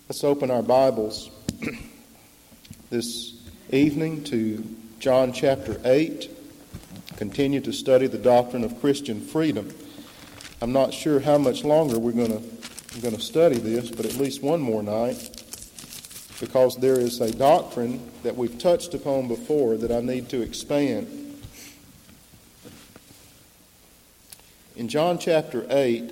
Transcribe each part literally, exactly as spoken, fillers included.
Let's open our Bibles this evening to John chapter eight. Continue to study the doctrine of Christian freedom. I'm not sure how much longer we're going to going to study this, but at least one more night, because there is a doctrine that we've touched upon before that I need to expand. In John chapter eight,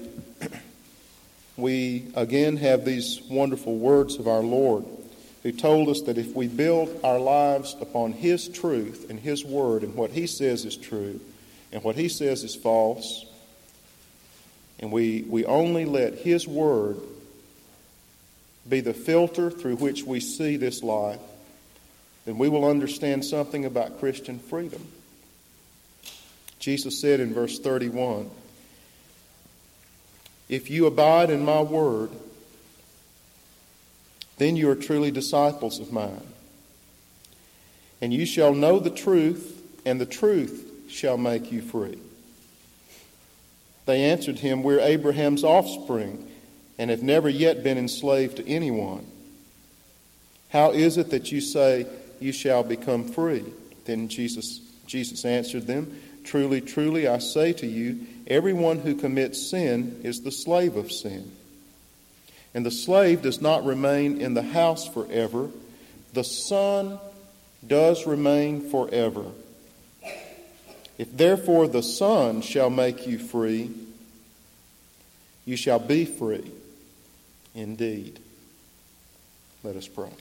we again have these wonderful words of our Lord, who told us that if we build our lives upon His truth and His word and what He says is true and what He says is false, and we, we only let His word be the filter through which we see this life, then we will understand something about Christian freedom. Jesus said in verse thirty-one, "If you abide in my word, then you are truly disciples of mine. And you shall know the truth, and the truth shall make you free." They answered him, "We're Abraham's offspring, and have never yet been enslaved to anyone. How is it that you say you shall become free?" Then Jesus, Jesus answered them, "Truly, truly, I say to you, everyone who commits sin is the slave of sin. And the slave does not remain in the house forever. The Son does remain forever. If therefore the Son shall make you free, you shall be free indeed." Let us pray.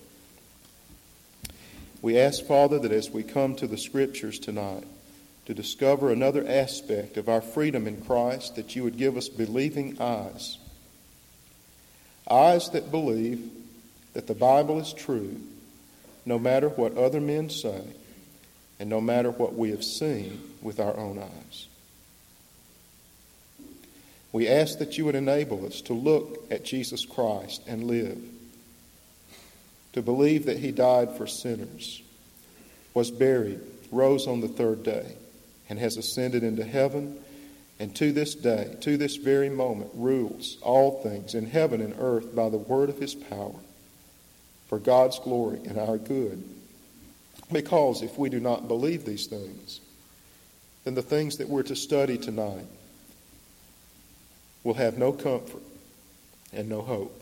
We ask, Father, that as we come to the Scriptures tonight, to discover another aspect of our freedom in Christ, that you would give us believing eyes. Eyes that believe that the Bible is true, no matter what other men say, and no matter what we have seen with our own eyes. We ask that you would enable us to look at Jesus Christ and live, to believe that He died for sinners, was buried, rose on the third day, and has ascended into heaven, and to this day, to this very moment, rules all things in heaven and earth by the word of His power, for God's glory and our good. Because if we do not believe these things, then the things that we're to study tonight will have no comfort and no hope.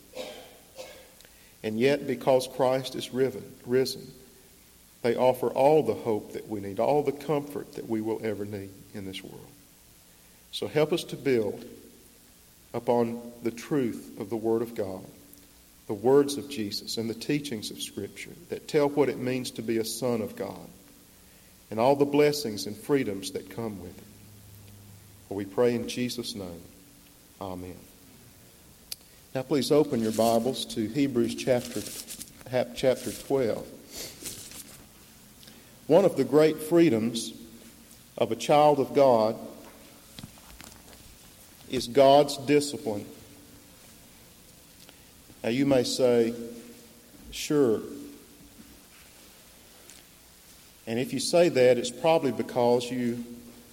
And yet, because Christ is risen, they offer all the hope that we need, all the comfort that we will ever need in this world. So help us to build upon the truth of the Word of God, the words of Jesus and the teachings of Scripture that tell what it means to be a son of God and all the blessings and freedoms that come with it. For we pray in Jesus' name. Amen. Now please open your Bibles to Hebrews chapter, chapter twelve. One of the great freedoms of a child of God is God's discipline. Now you may say, sure. And if you say that, it's probably because you,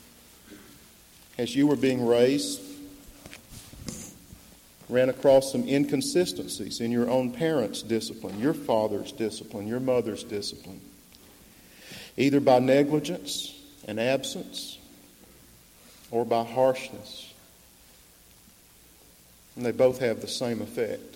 as you were being raised, ran across some inconsistencies in your own parents' discipline, your father's discipline, your mother's discipline, either by negligence and absence or by harshness. And they both have the same effect.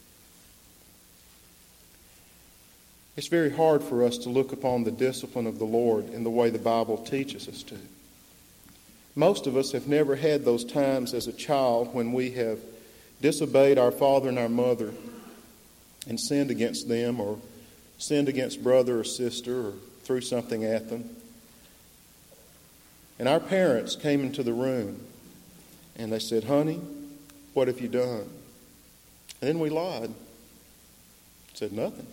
It's very hard for us to look upon the discipline of the Lord in the way the Bible teaches us to. Most of us have never had those times as a child when we have disobeyed our father and our mother and sinned against them, or sinned against brother or sister, or threw something at them. And our parents came into the room and they said, "Honey, what have you done?" And then we lied. Said nothing.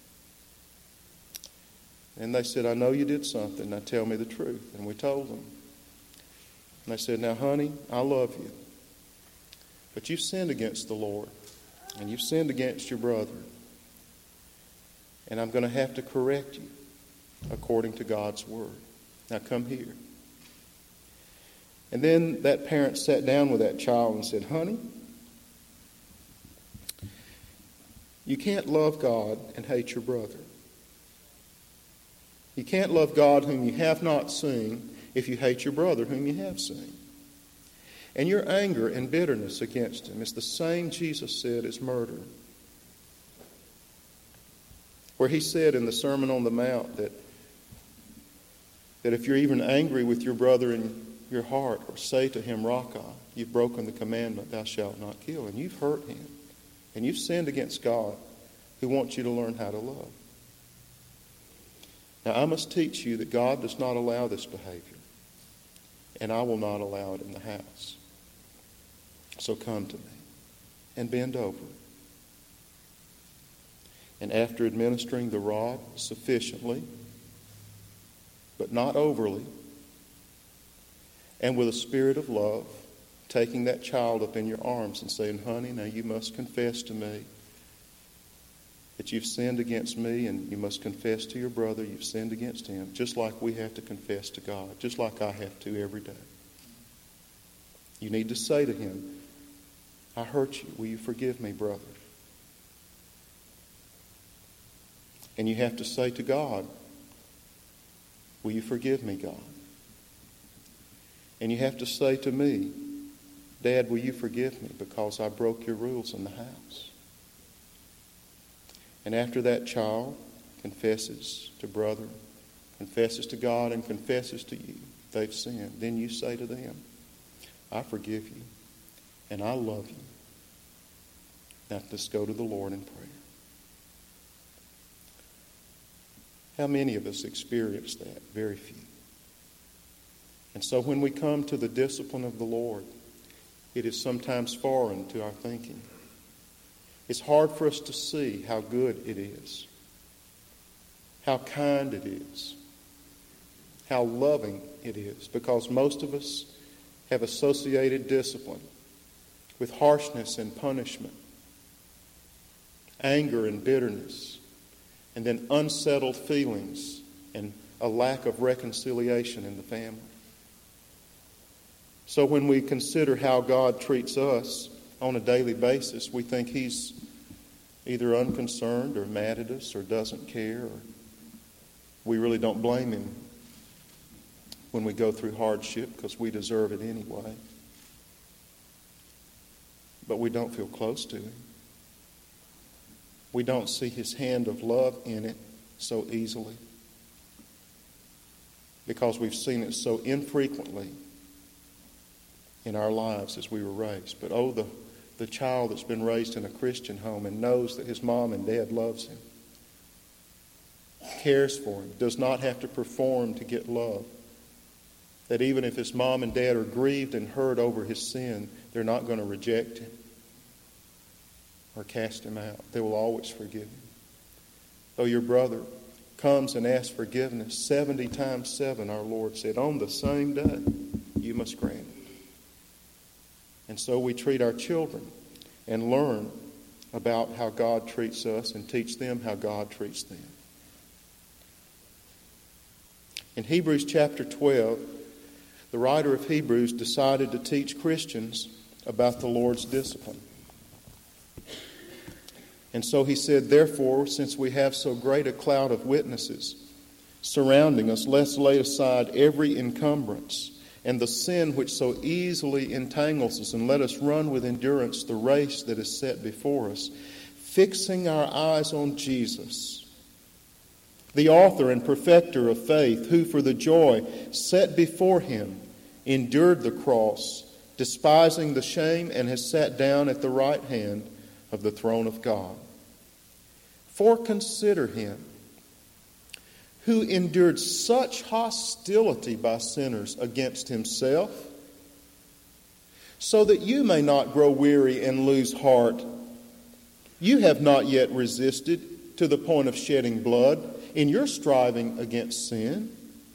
And they said, "I know you did something. Now tell me the truth." And we told them. And they said, "Now, honey, I love you. But you've sinned against the Lord. And you've sinned against your brother. And I'm going to have to correct you according to God's word. Now come here." And then that parent sat down with that child and said, "Honey, You can't love God and hate your brother. You can't love God whom you have not seen if you hate your brother whom you have seen. And your anger and bitterness against him is the same, Jesus said, as murder. Where he said in the Sermon on the Mount that, that if you're even angry with your brother in your heart, or say to him, Raca, you've broken the commandment, thou shalt not kill, and you've hurt him, and you've sinned against God, who wants you to learn how to love. Now, I must teach you that God does not allow this behavior, and I will not allow it in the house. So come to me and bend over. And after administering the rod sufficiently, but not overly, and with a spirit of love, taking that child up in your arms and saying, honey, now you must confess to me that you've sinned against me, and you must confess to your brother you've sinned against him, just like we have to confess to God, just like I have to every day. You need to say to him, I hurt you. Will you forgive me, brother? And you have to say to God, will you forgive me, God? And you have to say to me, Dad, will you forgive me because I broke your rules in the house? And after that child confesses to brother, confesses to God, and confesses to you they've sinned, then you say to them, I forgive you and I love you. Now let's go to the Lord in prayer. How many of us experience that? Very few. And so when we come to the discipline of the Lord, it is sometimes foreign to our thinking. It's hard for us to see how good it is, how kind it is, how loving it is, because most of us have associated discipline with harshness and punishment, anger and bitterness, and then unsettled feelings and a lack of reconciliation in the family. So when we consider how God treats us on a daily basis, we think he's either unconcerned or mad at us or doesn't care, or we really don't blame him when we go through hardship because we deserve it anyway. But we don't feel close to him. We don't see his hand of love in it so easily because we've seen it so infrequently in our lives as we were raised. But oh, the, the child that's been raised in a Christian home and knows that his mom and dad loves him, cares for him, does not have to perform to get love. That even if his mom and dad are grieved and hurt over his sin, they're not going to reject him or cast him out. They will always forgive him. Though your brother comes and asks forgiveness seventy times seven, our Lord said, on the same day, you must grant it. And so we treat our children and learn about how God treats us and teach them how God treats them. In Hebrews chapter twelve, the writer of Hebrews decided to teach Christians about the Lord's discipline. And so he said, therefore, since we have so great a cloud of witnesses surrounding us, let's lay aside every encumbrance and the sin which so easily entangles us, and let us run with endurance the race that is set before us, fixing our eyes on Jesus, the author and perfecter of faith, who for the joy set before him endured the cross, despising the shame, and has sat down at the right hand of the throne of God. For consider him who endured such hostility by sinners against himself, so that you may not grow weary and lose heart. You have not yet resisted to the point of shedding blood in your striving against sin.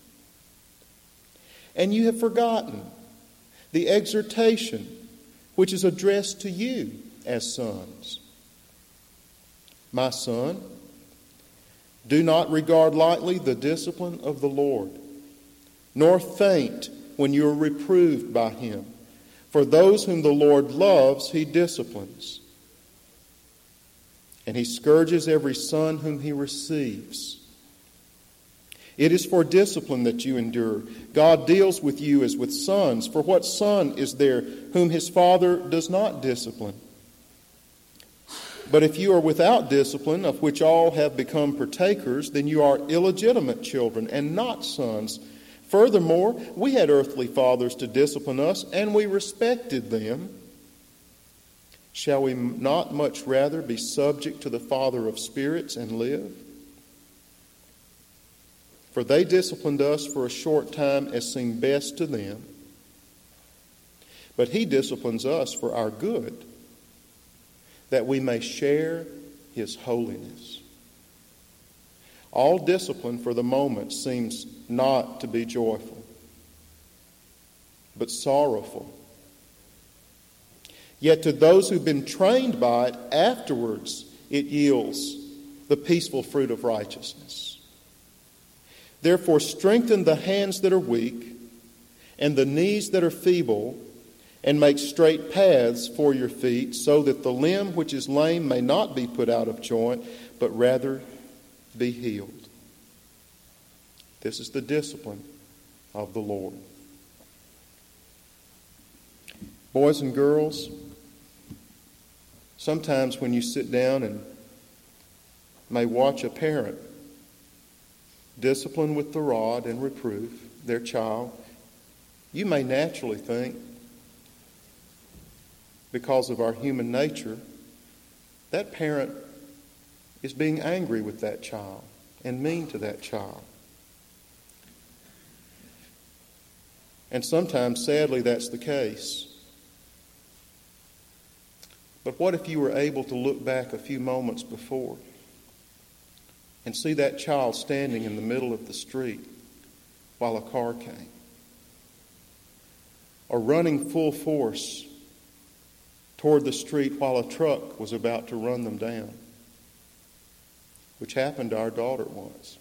And you have forgotten the exhortation which is addressed to you as sons. My son, do not regard lightly the discipline of the Lord, nor faint when you are reproved by him. For those whom the Lord loves, he disciplines and he scourges every son whom he receives. It is for discipline that you endure. God deals with you as with sons. For what son is there whom his father does not discipline? But if you are without discipline, of which all have become partakers, then you are illegitimate children and not sons. Furthermore, we had earthly fathers to discipline us, and we respected them. Shall we not much rather be subject to the Father of spirits and live? For they disciplined us for a short time as seemed best to them, but he disciplines us for our good, that we may share his holiness. All discipline for the moment seems not to be joyful, but sorrowful. Yet to those who've been trained by it, afterwards it yields the peaceful fruit of righteousness. Therefore strengthen the hands that are weak and the knees that are feeble, and make straight paths for your feet, so that the limb which is lame may not be put out of joint, but rather be healed. This is the discipline of the Lord. Boys and girls, sometimes when you sit down and may watch a parent discipline with the rod and reproof their child, you may naturally think, because of our human nature, that parent is being angry with that child and mean to that child. And sometimes, sadly, that's the case. But what if you were able to look back a few moments before and see that child standing in the middle of the street while a car came, or running full force toward the street while a truck was about to run them down, which happened to our daughter once?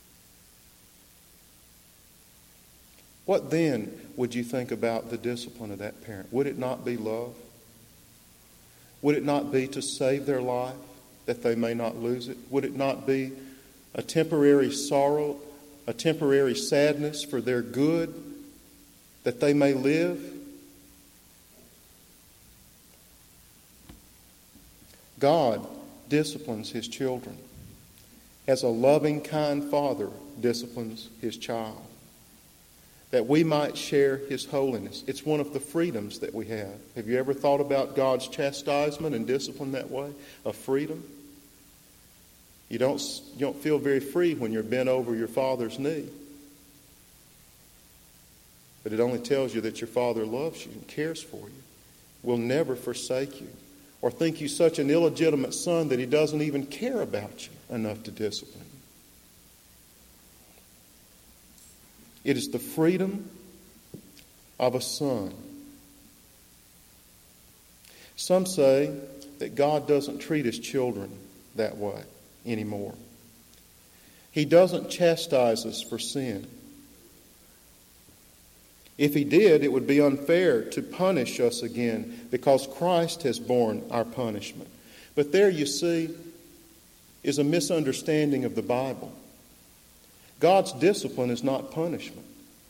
What then would you think about the discipline of that parent? Would it not be love? Would it not be to save their life that they may not lose it? Would it not be a temporary sorrow, a temporary sadness for their good, that they may live? God disciplines his children as a loving, kind father disciplines his child, that we might share his holiness. It's one of the freedoms that we have. Have you ever thought about God's chastisement and discipline that way? A freedom? You don't, you don't feel very free when you're bent over your father's knee. But it only tells you that your father loves you and cares for you, will never forsake you, or think you such an illegitimate son that he doesn't even care about you enough to discipline you. It is the freedom of a son. Some say that God doesn't treat his children that way anymore. He doesn't chastise us for sin. If he did, it would be unfair to punish us again, because Christ has borne our punishment. But there, you see, is a misunderstanding of the Bible. God's discipline is not punishment.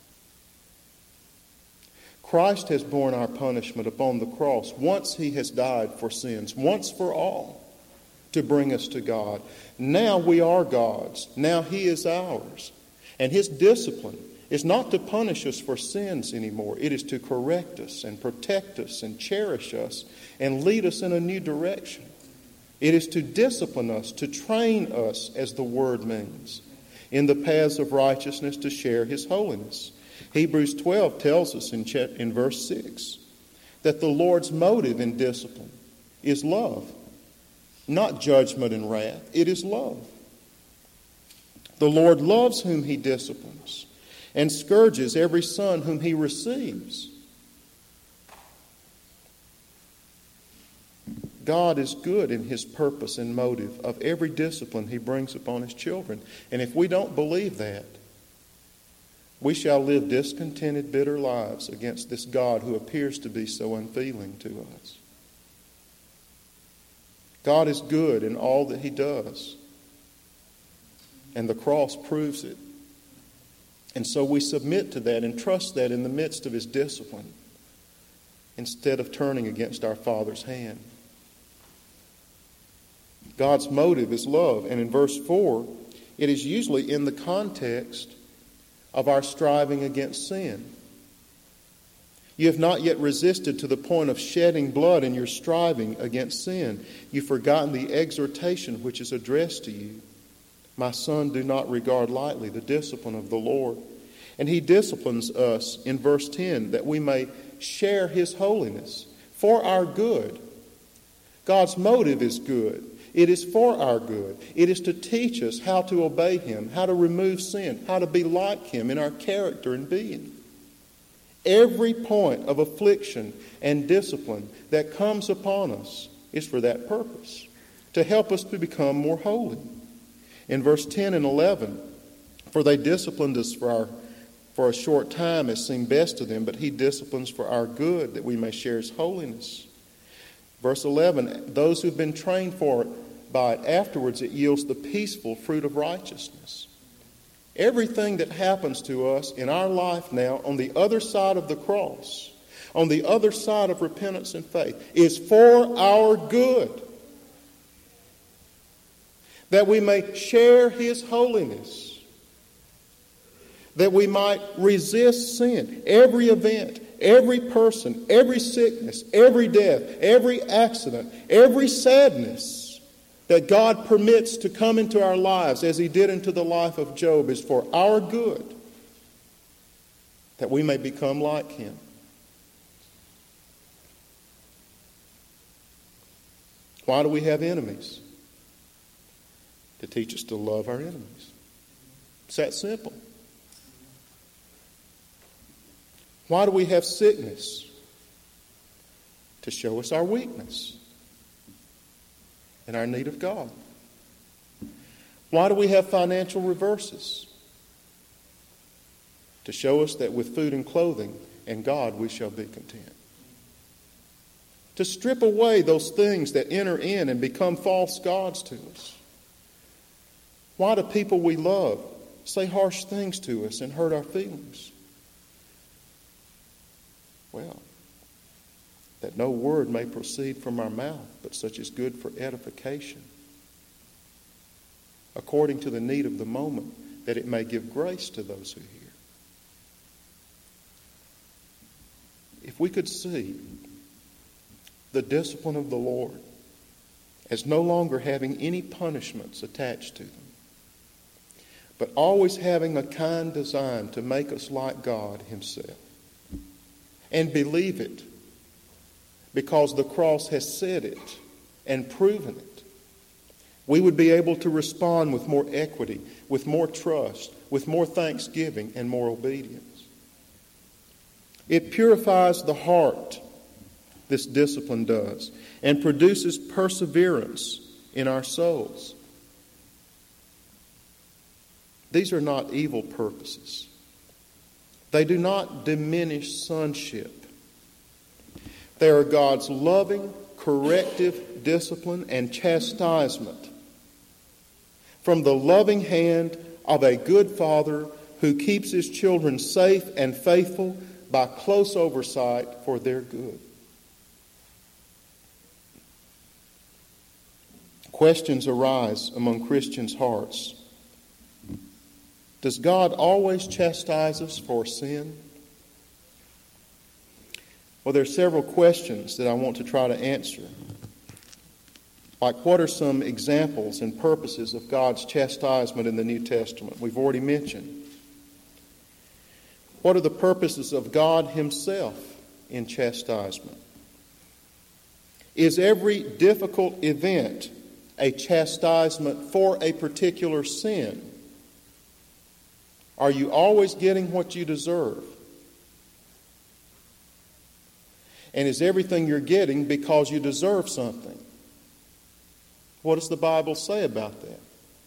Christ has borne our punishment upon the cross. Once he has died for sins, once for all, to bring us to God. Now we are God's. Now he is ours. And his discipline is not to punish us for sins anymore. It is to correct us and protect us and cherish us and lead us in a new direction. It is to discipline us, to train us, as the word means, in the paths of righteousness to share his holiness. Hebrews twelve tells us in, in verse six that the Lord's motive in discipline is love, not judgment and wrath. It is love. The Lord loves whom he disciplines and scourges every son whom he receives. God is good in his purpose and motive of every discipline he brings upon his children. And if we don't believe that, we shall live discontented, bitter lives against this God who appears to be so unfeeling to us. God is good in all that he does. And the cross proves it. And so we submit to that and trust that in the midst of his discipline, instead of turning against our Father's hand. God's motive is love. And in verse four, it is usually in the context of our striving against sin. You have not yet resisted to the point of shedding blood in your striving against sin. You've forgotten the exhortation which is addressed to you. My son, do not regard lightly the discipline of the Lord. And he disciplines us in verse ten that we may share his holiness for our good. God's motive is good. It is for our good. It is to teach us how to obey him, how to remove sin, how to be like him in our character and being. Every point of affliction and discipline that comes upon us is for that purpose, to help us to become more holy. In verse ten and eleven, for they disciplined us for our for a short time as seemed best to them, but he disciplines for our good, that we may share his holiness. Verse eleven, those who've been trained for it, by it afterwards it yields the peaceful fruit of righteousness. Everything that happens to us in our life now on the other side of the cross, on the other side of repentance and faith, is for our good, that we may share his holiness, that we might resist sin. Every event, every person, every sickness, every death, every accident, every sadness that God permits to come into our lives as he did into the life of Job is for our good, that we may become like him. Why do we have enemies? To teach us to love our enemies. It's that simple. Why do we have sickness? To show us our weakness and our need of God. Why do we have financial reverses? To show us that with food and clothing and God we shall be content. To strip away those things that enter in and become false gods to us. Why do people we love say harsh things to us and hurt our feelings? Well, that no word may proceed from our mouth, but such is good for edification, according to the need of the moment, that it may give grace to those who hear. If we could see the discipline of the Lord as no longer having any punishments attached to them, but always having a kind design to make us like God himself, and believe it, because the cross has said it and proven it, we would be able to respond with more equity, with more trust, with more thanksgiving, and more obedience. It purifies the heart, this discipline does, and produces perseverance in our souls. These are not evil purposes. They do not diminish sonship. They are God's loving, corrective discipline and chastisement from the loving hand of a good father who keeps his children safe and faithful by close oversight for their good. Questions arise among Christians' hearts. Does God always chastise us for sin? Well, there are several questions that I want to try to answer. Like, what are some examples and purposes of God's chastisement in the New Testament? We've already mentioned. What are the purposes of God himself in chastisement? Is every difficult event a chastisement for a particular sin? Are you always getting what you deserve? And is everything you're getting because you deserve something? What does the Bible say about that?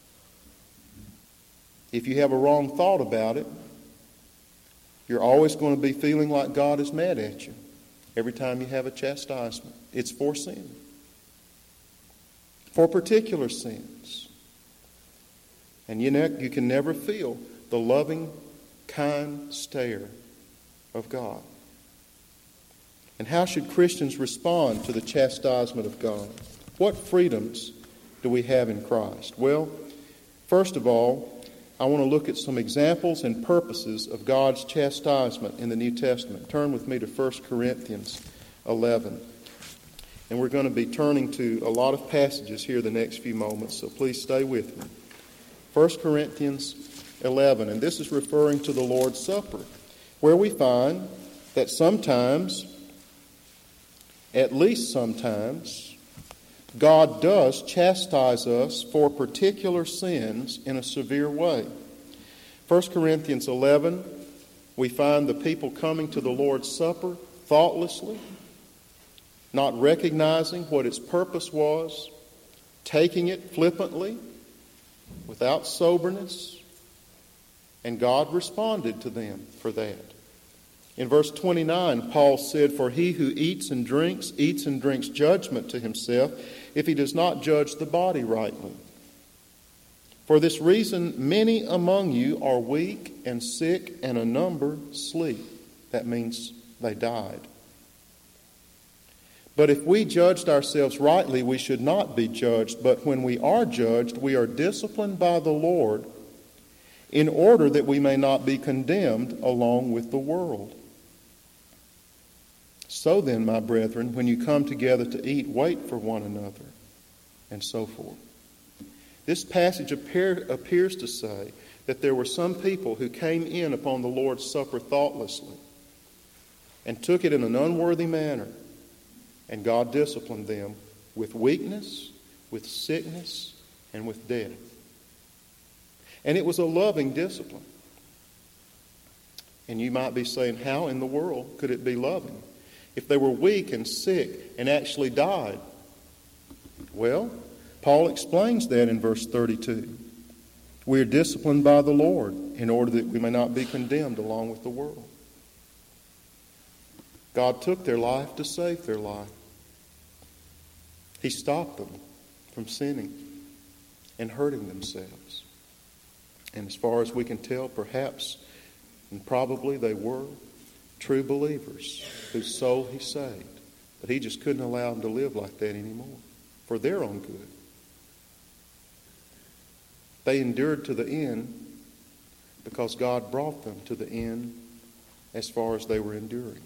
If you have a wrong thought about it, you're always going to be feeling like God is mad at you every time you have a chastisement. It's for sin. for particular sins. And you, ne- you can never feel the loving, kind stare of God. And how should Christians respond to the chastisement of God? What freedoms do we have in Christ? Well, first of all, I want to look at some examples and purposes of God's chastisement in the New Testament. Turn with me to First Corinthians eleven. And we're going to be turning to a lot of passages here the next few moments, so please stay with me. First Corinthians eleven, and this is referring to the Lord's Supper, where we find that sometimes, at least sometimes, God does chastise us for particular sins in a severe way. First Corinthians eleven, we find the people coming to the Lord's Supper thoughtlessly, not recognizing what its purpose was, taking it flippantly, without soberness, and God responded to them for that. In verse twenty-nine, Paul said, "For he who eats and drinks, eats and drinks judgment to himself, if he does not judge the body rightly. For this reason, many among you are weak and sick, and a number sleep." That means they died. "But if we judged ourselves rightly, we should not be judged. But when we are judged, we are disciplined by the Lord, in order that we may not be condemned along with the world. So then, my brethren, when you come together to eat, wait for one another," and so forth. This passage appear, appears to say that there were some people who came in upon the Lord's Supper thoughtlessly and took it in an unworthy manner, and God disciplined them with weakness, with sickness, and with death. And it was a loving discipline. And you might be saying, how in the world could it be loving if they were weak and sick and actually died? Well, Paul explains that in verse thirty-two. We are disciplined by the Lord in order that we may not be condemned along with the world. God took their life to save their life. He stopped them from sinning and hurting themselves. And as far as we can tell, perhaps and probably they were true believers whose soul he saved. But he just couldn't allow them to live like that anymore for their own good. They endured to the end because God brought them to the end as far as they were enduring.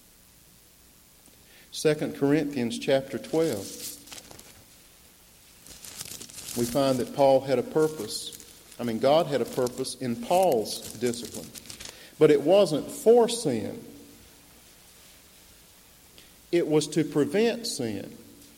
Second Corinthians chapter twelve. We find that Paul had a purpose. I mean, God had a purpose in Paul's discipline. But it wasn't for sin. It was to prevent sin.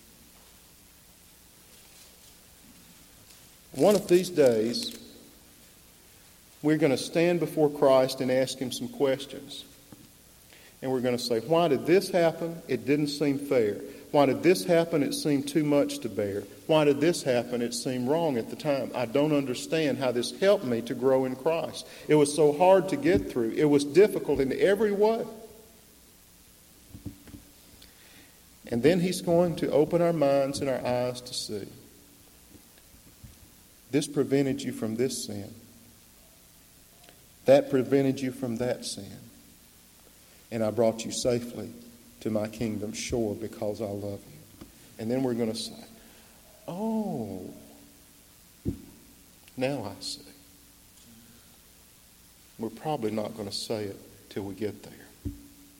One of these days, we're going to stand before Christ and ask him some questions. And we're going to say, why did this happen? It didn't seem fair. Why did this happen? It seemed too much to bear. Why did this happen? It seemed wrong at the time. I don't understand how this helped me to grow in Christ. It was so hard to get through. It was difficult in every way. And then he's going to open our minds and our eyes to see. This prevented you from this sin. That prevented you from that sin. And I brought you safely to my kingdom shore because I love you. And then we're going to say, oh, now I see. We're probably not going to say it till we get there.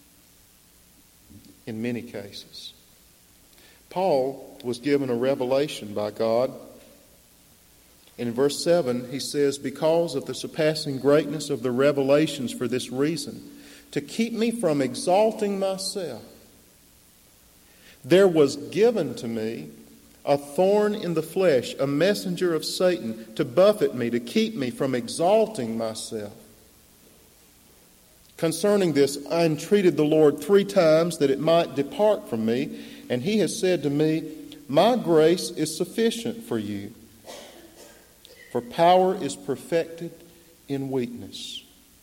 In many cases. Paul was given a revelation by God. In verse seven, he says, because of the surpassing greatness of the revelations for this reason, to keep me from exalting myself, there was given to me a thorn in the flesh, a messenger of Satan, to buffet me, to keep me from exalting myself. Concerning this, I entreated the Lord three times that it might depart from me, and he has said to me, my grace is sufficient for you, for power is perfected in weakness.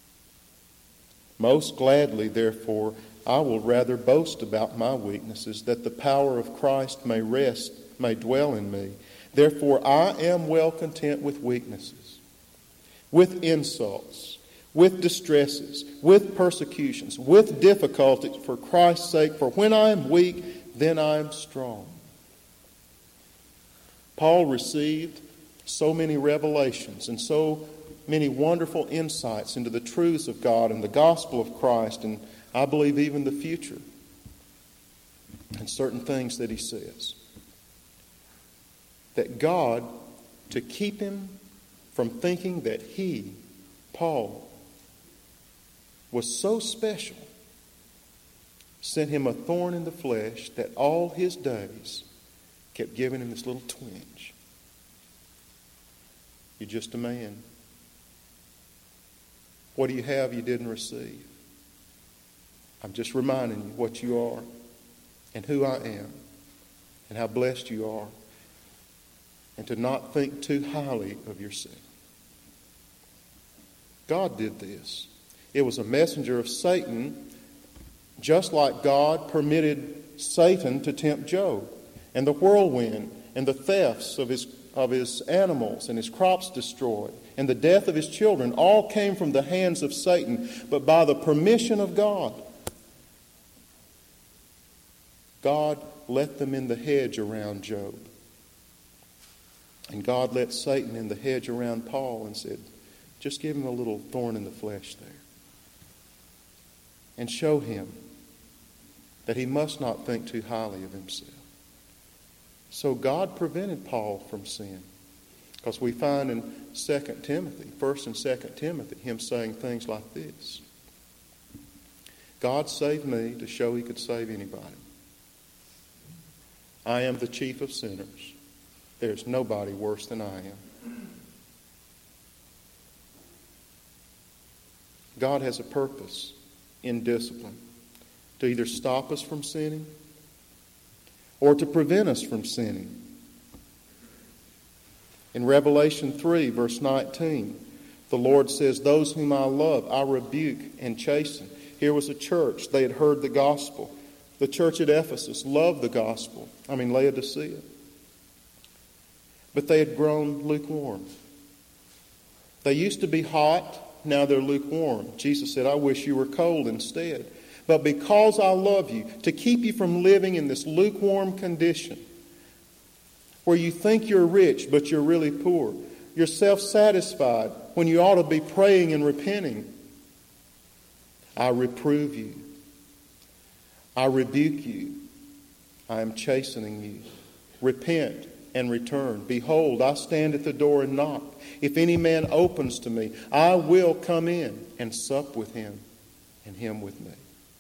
Most gladly, therefore, I will rather boast about my weaknesses, that the power of Christ may rest may dwell in me. Therefore I am well content with weaknesses, with insults, with distresses, with persecutions, with difficulties for Christ's sake. For when I am weak, then I am strong. Paul received so many revelations and so many wonderful insights into the truths of God and the gospel of Christ, and I believe even the future, and certain things that he says, that God, to keep him from thinking that he, Paul, was so special, sent him a thorn in the flesh that all his days kept giving him this little twinge. You're just a man. What do you have you didn't receive? I'm just reminding you what you are and who I am and how blessed you are, and to not think too highly of yourself. God did this. It was a messenger of Satan, just like God permitted Satan to tempt Job, and the whirlwind and the thefts of his of his animals and his crops destroyed, and the death of his children, all came from the hands of Satan, but by the permission of God. God let them in the hedge around Job. And God let Satan in the hedge around Paul and said, just give him a little thorn in the flesh there. And show him that he must not think too highly of himself. So God prevented Paul from sin. Because we find in Second Timothy, First and Second Timothy, him saying things like this. God saved me to show he could save anybody. I am the chief of sinners. There's nobody worse than I am. God has a purpose in discipline, to either stop us from sinning or to prevent us from sinning. In Revelation three, verse nineteen, the Lord says, those whom I love, I rebuke and chasten. Here was a church. They had heard the gospel. The church at Ephesus loved the gospel. I mean, Laodicea. But they had grown lukewarm. They used to be hot. Now they're lukewarm. Jesus said, I wish you were cold instead. But because I love you, to keep you from living in this lukewarm condition, where you think you're rich, but you're really poor. You're self-satisfied when you ought to be praying and repenting. I reprove you. I rebuke you. I am chastening you. Repent and return. Behold, I stand at the door and knock. If any man opens to me, I will come in and sup with him and him with me.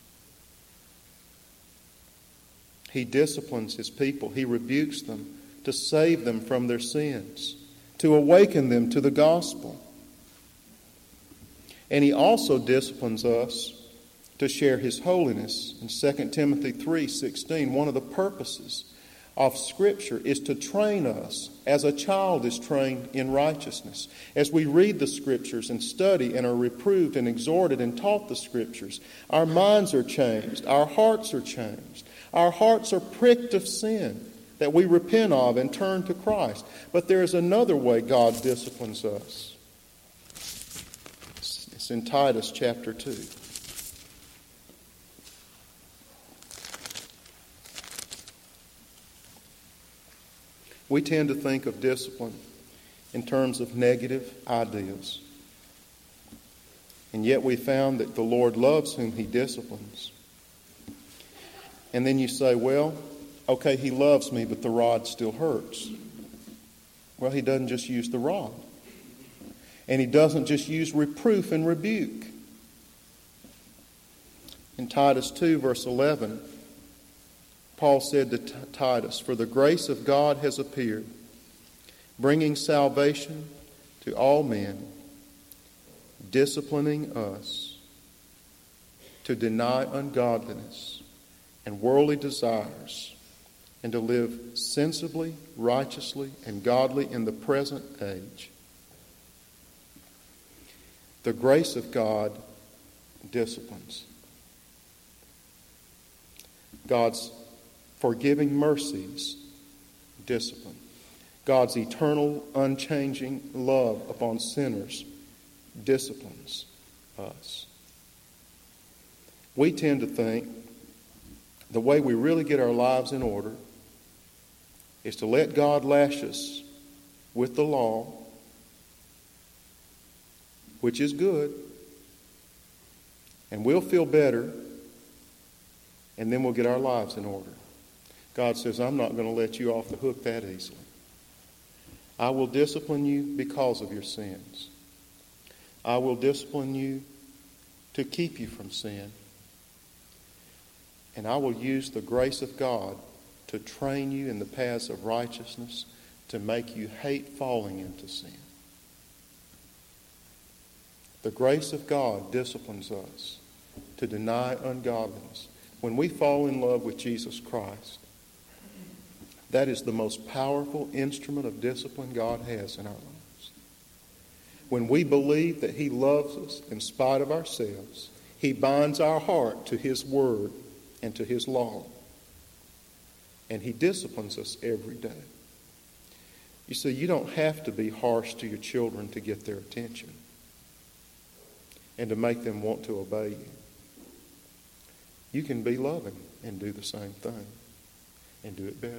He disciplines his people. He rebukes them to save them from their sins, to awaken them to the gospel. And he also disciplines us to share his holiness. In Second Timothy three sixteen, one of the purposes of Scripture is to train us as a child is trained in righteousness. As we read the Scriptures and study and are reproved and exhorted and taught the Scriptures, our minds are changed, our hearts are changed. Our hearts are pricked of sin that we repent of and turn to Christ. But there is another way God disciplines us. It's in Titus chapter two. We tend to think of discipline in terms of negative ideas. And yet we found that the Lord loves whom he disciplines. And then you say, well, okay, he loves me, but the rod still hurts. Well, he doesn't just use the rod. And he doesn't just use reproof and rebuke. In Titus two, verse eleven, Paul said to Titus, for the grace of God has appeared, bringing salvation to all men, disciplining us to deny ungodliness and worldly desires, and to live sensibly, righteously, and godly in the present age. The grace of God disciplines. God's forgiving mercies discipline. God's eternal, unchanging love upon sinners disciplines us. We tend to think the way we really get our lives in order is to let God lash us with the law, which is good, and we'll feel better, and then we'll get our lives in order. God says, I'm not going to let you off the hook that easily. I will discipline you because of your sins. I will discipline you to keep you from sin. And I will use the grace of God to train you in the paths of righteousness, to make you hate falling into sin. The grace of God disciplines us to deny ungodliness. When we fall in love with Jesus Christ, that is the most powerful instrument of discipline God has in our lives. When we believe that He loves us in spite of ourselves, He binds our heart to His Word and to His law. And He disciplines us every day. You see, you don't have to be harsh to your children to get their attention and to make them want to obey you. You can be loving and do the same thing and do it better.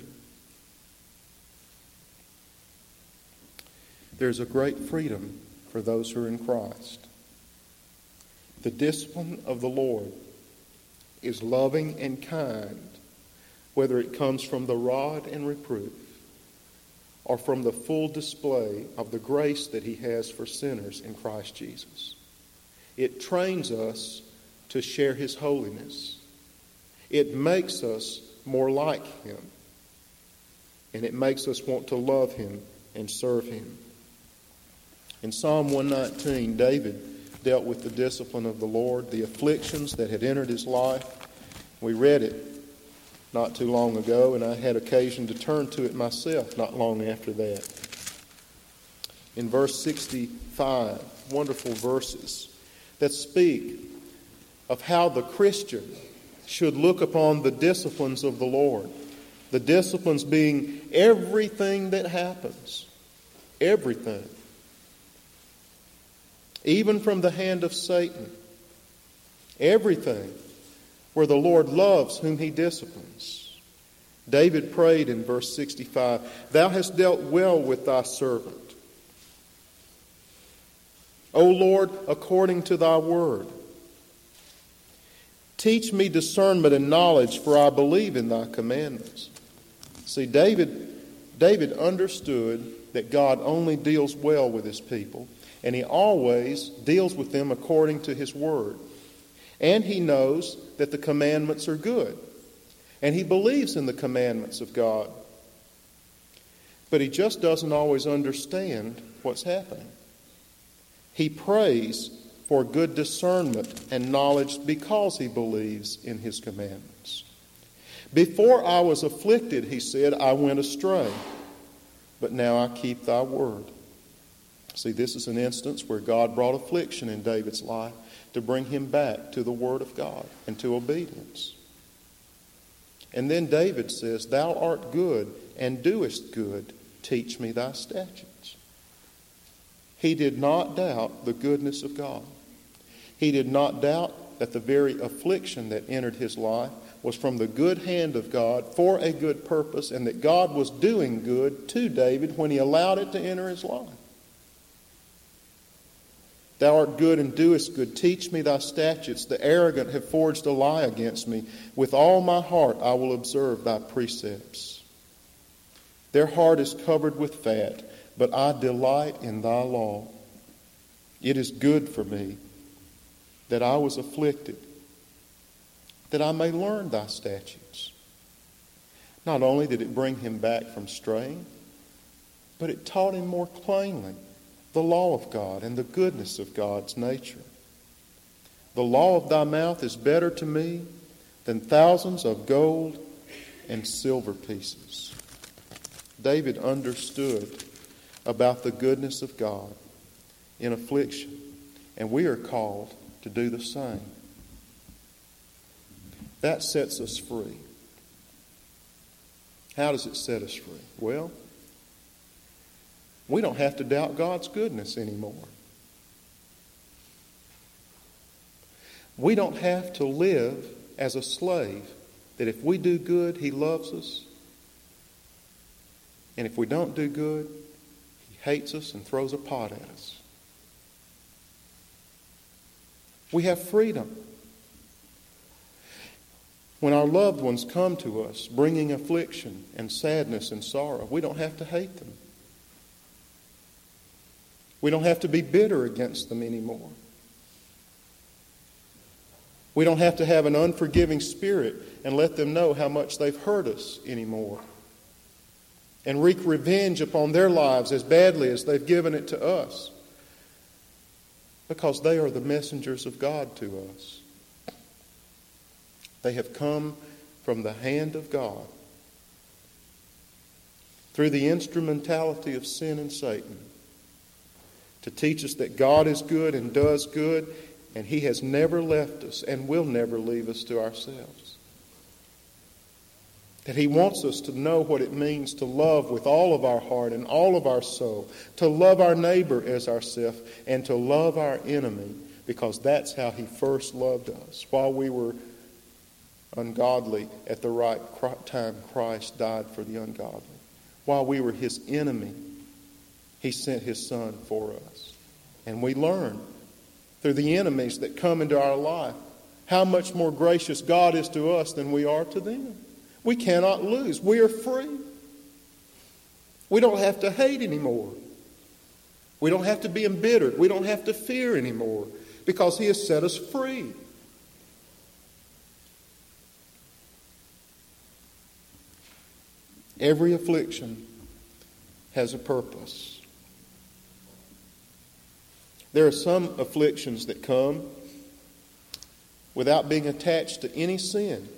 There's a great freedom for those who are in Christ. The discipline of the Lord is loving and kind, whether it comes from the rod and reproof or from the full display of the grace that He has for sinners in Christ Jesus. It trains us to share His holiness. It makes us more like Him. And it makes us want to love Him and serve Him. In Psalm one nineteen, David dealt with the discipline of the Lord, the afflictions that had entered his life. We read it not too long ago, and I had occasion to turn to it myself not long after that. In verse sixty-five, wonderful verses that speak of how the Christian should look upon the disciplines of the Lord. The disciplines being everything that happens. Everything. Even from the hand of Satan. Everything where the Lord loves whom He disciplines. David prayed in verse sixty-five, Thou hast dealt well with Thy servant. O Lord, according to Thy word. Teach me discernment and knowledge, for I believe in Thy commandments. See, David, David understood that God only deals well with His people, and He always deals with them according to His word. And he knows that the commandments are good, and he believes in the commandments of God. But he just doesn't always understand what's happening. He prays for good discernment and knowledge because he believes in His commandments. Before I was afflicted, he said, I went astray, but now I keep Thy word. See, this is an instance where God brought affliction in David's life to bring him back to the Word of God and to obedience. And then David says, Thou art good and doest good. Teach me Thy statutes. He did not doubt the goodness of God. He did not doubt that the very affliction that entered his life was from the good hand of God for a good purpose, and that God was doing good to David when He allowed it to enter his life. Thou art good and doest good. Teach me Thy statutes. The arrogant have forged a lie against me. With all my heart I will observe Thy precepts. Their heart is covered with fat, but I delight in Thy law. It is good for me that I was afflicted, that I may learn Thy statutes. Not only did it bring him back from straying, but it taught him more plainly the law of God and the goodness of God's nature. The law of Thy mouth is better to me than thousands of gold and silver pieces. David understood about the goodness of God in affliction, and we are called to do the same. That sets us free. How does it set us free? Well, we don't have to doubt God's goodness anymore. We don't have to live as a slave, that if we do good, He loves us. And if we don't do good, He hates us and throws a pot at us. We have freedom. When our loved ones come to us, bringing affliction and sadness and sorrow, we don't have to hate them. We don't have to be bitter against them anymore. We don't have to have an unforgiving spirit and let them know how much they've hurt us anymore, and wreak revenge upon their lives as badly as they've given it to us, because they are the messengers of God to us. They have come from the hand of God through the instrumentality of sin and Satan to teach us that God is good and does good, and He has never left us and will never leave us to ourselves. That He wants us to know what it means to love with all of our heart and all of our soul, to love our neighbor as ourselves, and to love our enemy, because that's how He first loved us. While we were ungodly, at the right time Christ died for the ungodly. While we were His enemy, He sent His Son for us. And we learn through the enemies that come into our life how much more gracious God is to us than we are to them. We cannot lose. We are free. We don't have to hate anymore. We don't have to be embittered. We don't have to fear anymore, because He has set us free. Every affliction has a purpose. There are some afflictions that come without being attached to any sin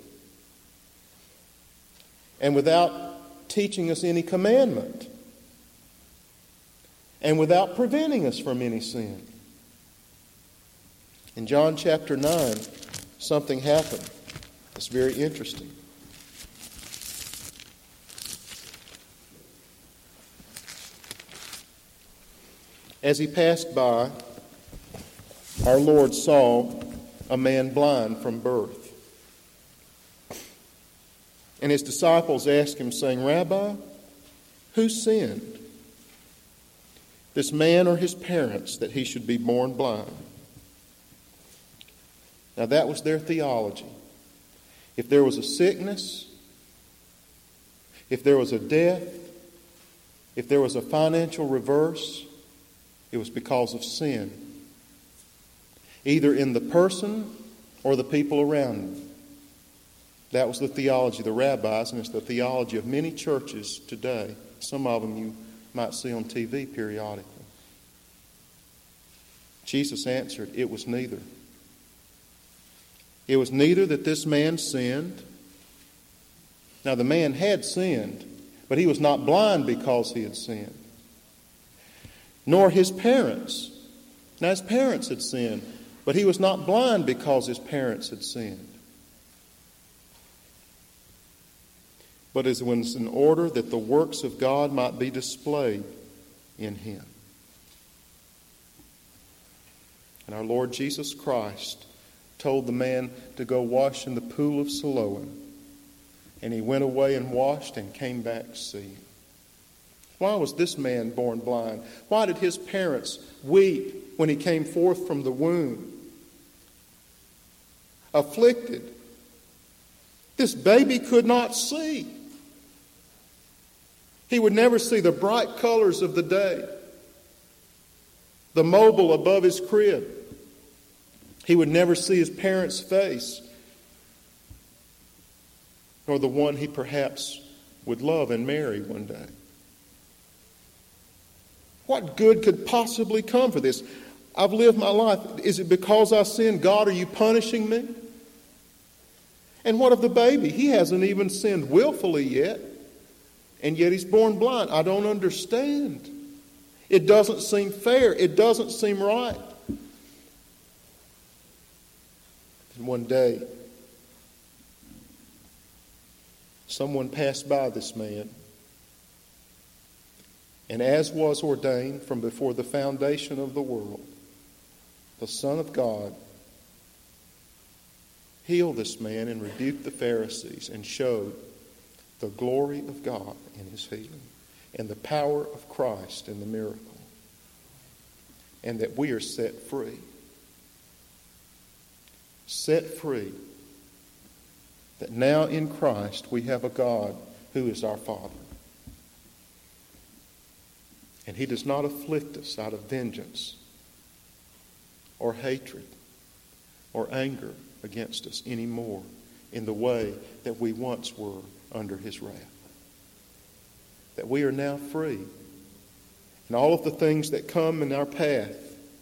and without teaching us any commandment and without preventing us from any sin. In John chapter nine, something happened that's very interesting. As He passed by, our Lord saw a man blind from birth. And His disciples asked Him, saying, Rabbi, who sinned, this man or his parents, that he should be born blind? Now that was their theology. If there was a sickness, if there was a death, if there was a financial reverse, it was because of sin, either in the person or the people around them. That was the theology of the rabbis, and it's the theology of many churches today. Some of them you might see on T V periodically. Jesus answered, it was neither. It was neither that this man sinned. Now the man had sinned, but he was not blind because he had sinned. Nor his parents. Now his parents had sinned, but he was not blind because his parents had sinned. But it was in order that the works of God might be displayed in him. And our Lord Jesus Christ told the man to go wash in the pool of Siloam. And he went away and washed and came back seeing. Why was this man born blind? Why did his parents weep when he came forth from the womb? Afflicted. This baby could not see. He would never see the bright colors of the day, the mobile above his crib. He would never see his parents' face, nor the one he perhaps would love and marry one day. What good could possibly come for this? I've lived my life. Is it because I sinned? God, are you punishing me? And what of the baby? He hasn't even sinned willfully yet, and yet he's born blind. I don't understand. It doesn't seem fair. It doesn't seem right. And one day, someone passed by this man, and as was ordained from before the foundation of the world, the Son of God healed this man and rebuked the Pharisees and showed the glory of God in his healing and the power of Christ in the miracle, and that we are set free. Set free. That now in Christ we have a God who is our Father. And He does not afflict us out of vengeance or hatred or anger against us anymore in the way that we once were under His wrath. That we are now free. And all of the things that come in our path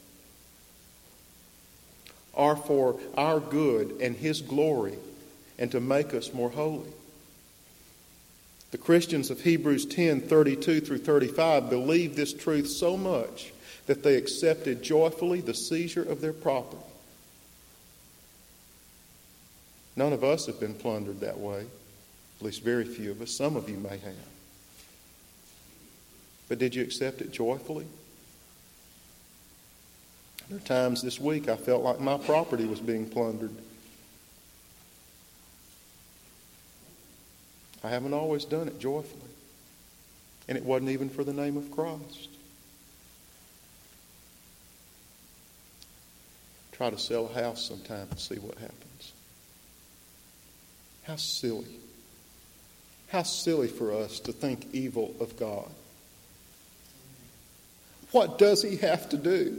are for our good and His glory and to make us more holy. The Christians of Hebrews ten, thirty-two through thirty-five believed this truth so much that they accepted joyfully the seizure of their property. None of us have been plundered that way, at least very few of us. Some of you may have. But did you accept it joyfully? There are times this week I felt like my property was being plundered. I haven't always done it joyfully. And it wasn't even for the name of Christ. Try to sell a house sometime and see what happens. How silly. How silly for us to think evil of God. What does He have to do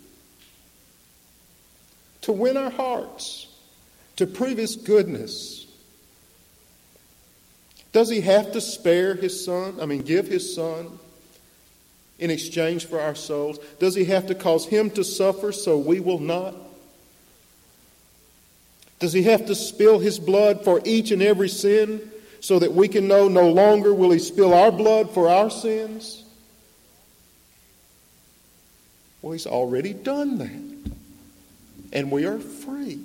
to win our hearts, to prove His goodness? Does He have to spare His Son? I mean, give His Son in exchange for our souls? Does He have to cause Him to suffer so we will not? Does He have to spill His blood for each and every sin so that we can know no longer will He spill our blood for our sins? Well, He's already done that. And we are free.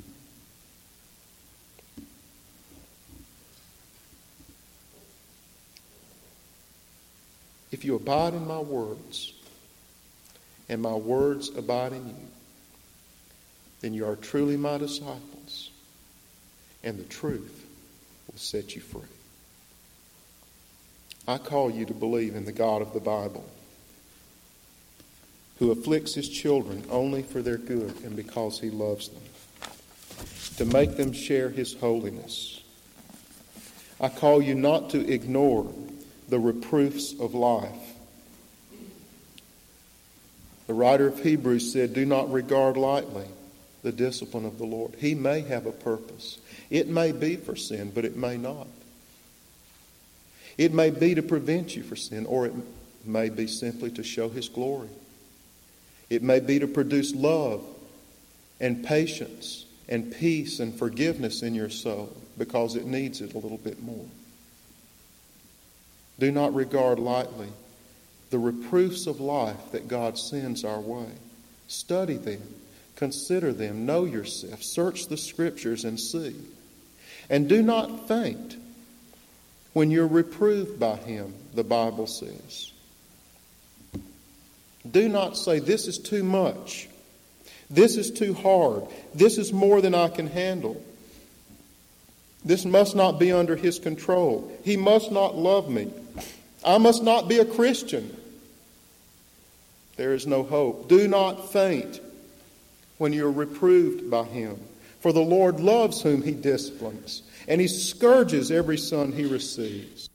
If you abide in my words, and my words abide in you, then you are truly my disciples, and the truth will set you free. I call you to believe in the God of the Bible, who afflicts His children only for their good and because He loves them, to make them share His holiness. I call you not to ignore the reproofs of life. The writer of Hebrews said, do not regard lightly the discipline of the Lord. He may have a purpose. It may be for sin, but it may not. It may be to prevent you from sin, or it may be simply to show His glory. It may be to produce love and patience and peace and forgiveness in your soul because it needs it a little bit more. Do not regard lightly the reproofs of life that God sends our way. Study them. Consider them. Know yourself. Search the Scriptures and see. And do not faint when you're reproved by Him, the Bible says. Do not say, this is too much. This is too hard. This is more than I can handle. This must not be under His control. He must not love me. I must not be a Christian. There is no hope. Do not faint when you're reproved by Him. For the Lord loves whom He disciplines, and He scourges every son He receives.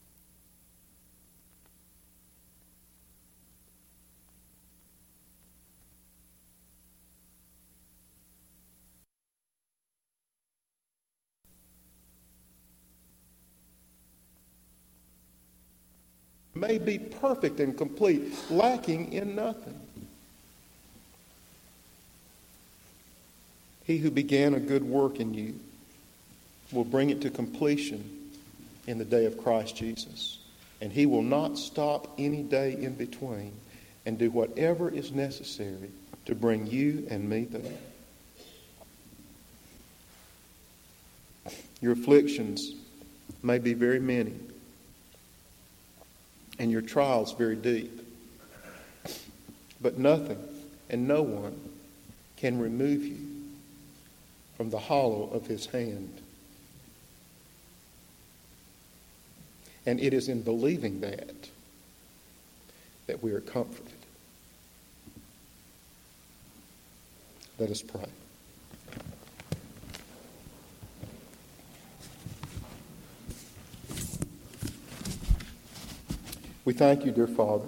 May be perfect and complete, lacking in nothing. He who began a good work in you will bring it to completion in the day of Christ Jesus. And He will not stop any day in between and do whatever is necessary to bring you and me there. Your afflictions may be very many, and your trials very deep. But nothing and no one can remove you from the hollow of his hand. And it is in believing that that we are comforted. Let us pray. We thank you, dear Father,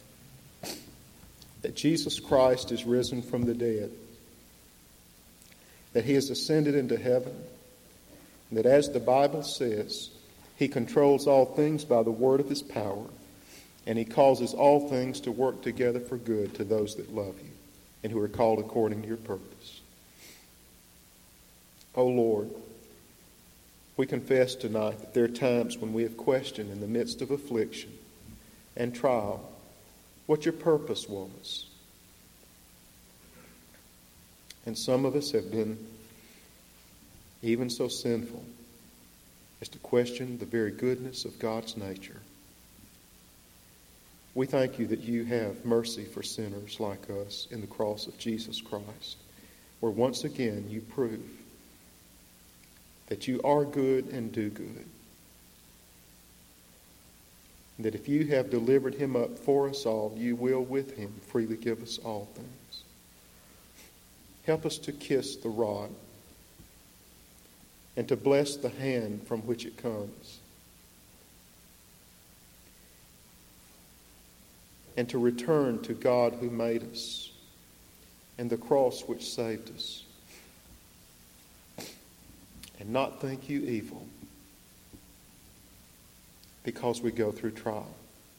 that Jesus Christ is risen from the dead, that he has ascended into heaven, and that as the Bible says, he controls all things by the word of his power, and he causes all things to work together for good to those that love you and who are called according to your purpose. O Lord, we confess tonight that there are times when we have questioned in the midst of affliction and trial what your purpose was. And some of us have been even so sinful as to question the very goodness of God's nature. We thank you that you have mercy for sinners like us in the cross of Jesus Christ, where once again you prove that you are good and do good. And that if you have delivered him up for us all, you will with him freely give us all things. Help us to kiss the rod and to bless the hand from which it comes, and to return to God who made us and the cross which saved us, and not think you evil because we go through trial,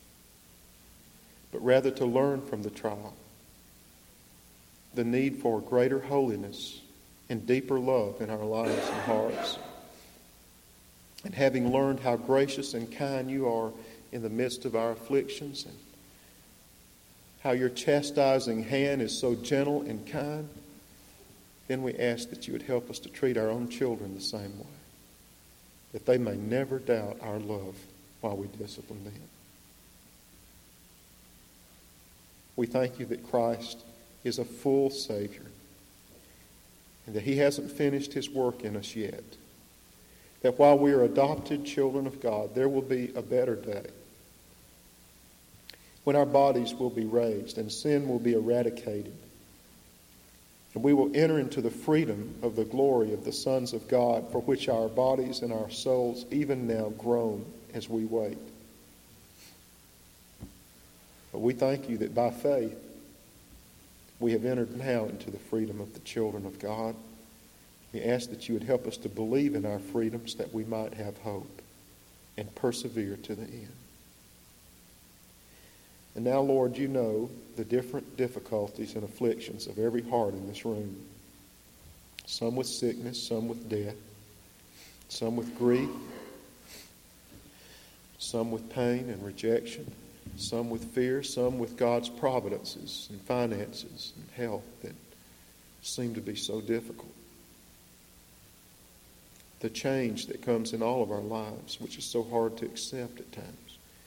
but rather to learn from the trial the need for greater holiness and deeper love in our lives and hearts. And having learned how gracious and kind you are in the midst of our afflictions, and how your chastising hand is so gentle and kind, then we ask that you would help us to treat our own children the same way, that they may never doubt our love while we discipline them. We thank you that Christ is a full Savior, and that he hasn't finished his work in us yet. That while we are adopted children of God, there will be a better day when our bodies will be raised and sin will be eradicated, and we will enter into the freedom of the glory of the sons of God, for which our bodies and our souls even now groan as we wait. But we thank you that by faith we have entered now into the freedom of the children of God. We ask that you would help us to believe in our freedoms, that we might have hope and persevere to the end. And now, Lord, you know the different difficulties and afflictions of every heart in this room. Some with sickness, some with death, some with grief, some with pain and rejection, some with fear, some with God's providences and finances and health that seem to be so difficult. The change that comes in all of our lives, which is so hard to accept at times.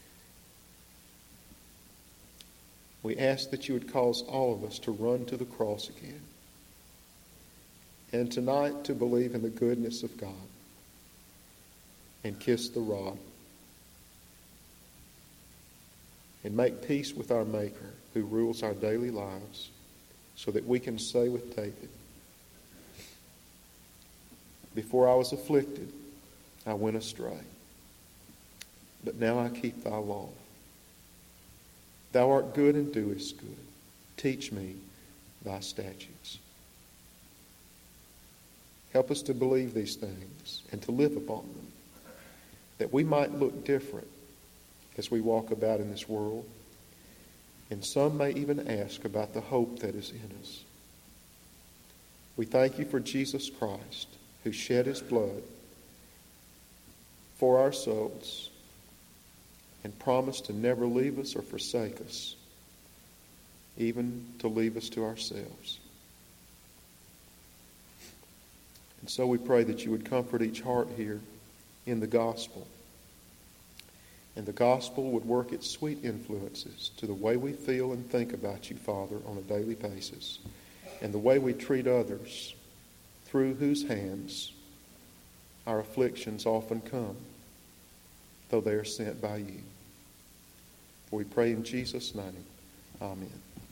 We ask that you would cause all of us to run to the cross again, and tonight to believe in the goodness of God and kiss the rod and make peace with our Maker who rules our daily lives, so that we can say with David, before I was afflicted, I went astray, but now I keep thy law. Thou art good and doest good. Teach me thy statutes. Help us to believe these things and to live upon them, that we might look different as we walk about in this world. And some may even ask about the hope that is in us. We thank you for Jesus Christ, who shed his blood for our souls and promised to never leave us or forsake us, even to leave us to ourselves. And so we pray that you would comfort each heart here in the gospel. And the gospel would work its sweet influences to the way we feel and think about you, Father, on a daily basis, and the way we treat others, through whose hands our afflictions often come, though they are sent by you. For we pray in Jesus' name. Amen.